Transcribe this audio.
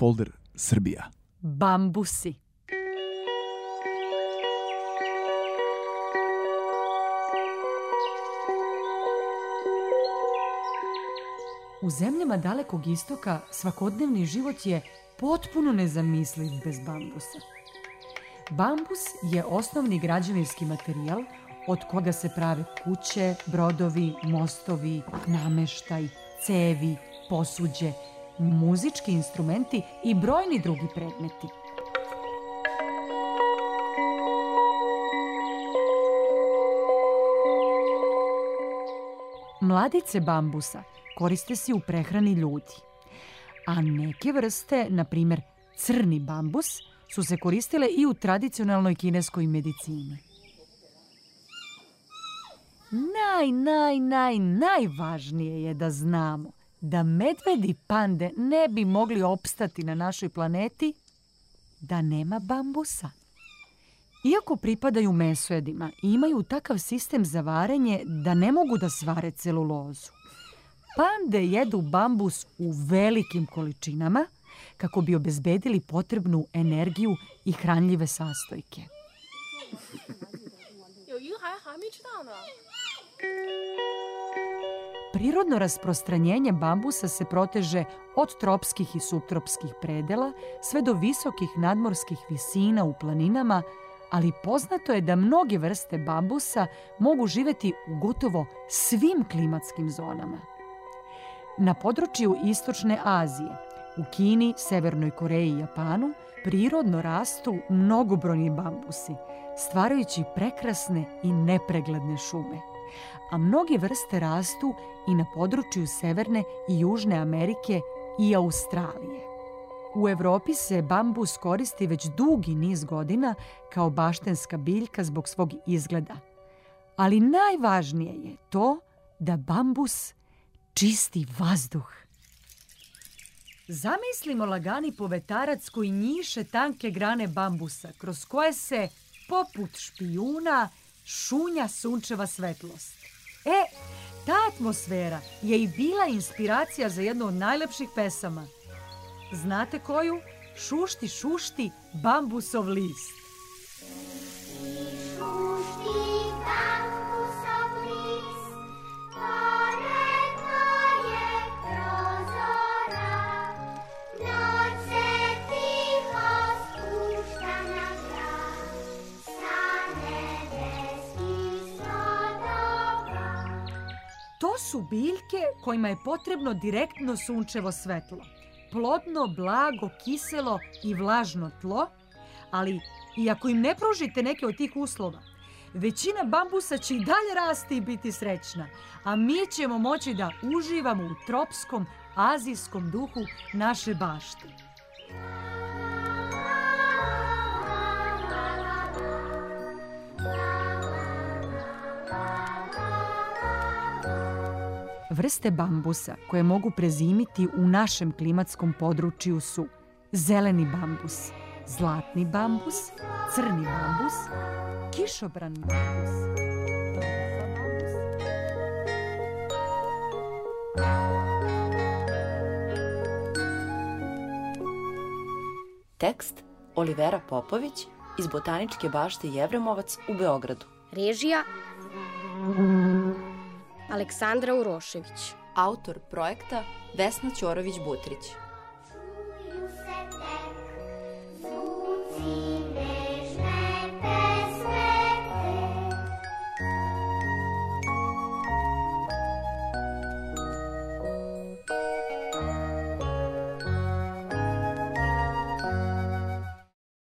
folder Srbija. Bambusi. U zemljama Dalekog istoka svakodnevni život je potpuno nezamisliv bez bambusa. Bambus je osnovni građevinski materijal od koga se prave kuće, brodovi, mostovi, nameštaj, cevi, posuđe, muzički instrumenti i brojni drugi predmeti. Mladice bambusa koriste se u prehrani ljudi, a neke vrste, na primjer crni bambus, su se koristile i u tradicionalnoj kineskoj medicini. Najvažnije je da znamo da medvedi pande ne bi mogli opstati na našoj planeti da nema bambusa. Iako pripadaju mesojedima i imaju takav sistem za varenje da ne mogu da svare celulozu, pande jedu bambus u velikim količinama kako bi obezbedili potrebnu energiju i hranljive sastojke. Prirodno rasprostranjenje bambusa se proteže od tropskih i suptropskih predela sve do visokih nadmorskih visina u planinama, ali poznato je da mnoge vrste bambusa mogu živeti u gotovo svim klimatskim zonama. Na području Istočne Azije, u Kini, Severnoj Koreji i Japanu, prirodno rastu mnogobrojni bambusi, stvarajući prekrasne i nepregledne šume. A mnoge vrste rastu i na području Severne i Južne Amerike i Australije. U Evropi se bambus koristi već dugi niz godina kao baštenska biljka zbog svog izgleda. Ali najvažnije je to da bambus čisti vazduh. Zamislimo lagani povetarac koji njiše tanke grane bambusa, kroz koje se, poput špijuna, šunja sunčeva svetlost. Ta atmosfera je i bila inspiracija za jednu od najlepših pesama. Znate koju? Šušti, šušti, bambusov list. To su biljke kojima je potrebno direktno sunčevo svetlo. Plodno, blago, kiselo i vlažno tlo, ali i ako im ne pružite neke od tih uslova, većina bambusa će i dalje rasti i biti srećna, a mi ćemo moći da uživamo u tropskom, azijskom duhu naše bašte. Vrste bambusa koje mogu prezimiti u našem klimatskom području su zeleni bambus, zlatni bambus, crni bambus, kišobrani bambus. Tekst Olivera Popović iz Botaničke bašte Jevremovac u Beogradu. Režija Aleksandra Urošević. Autor projekta Vesna Ćorović-Butrić.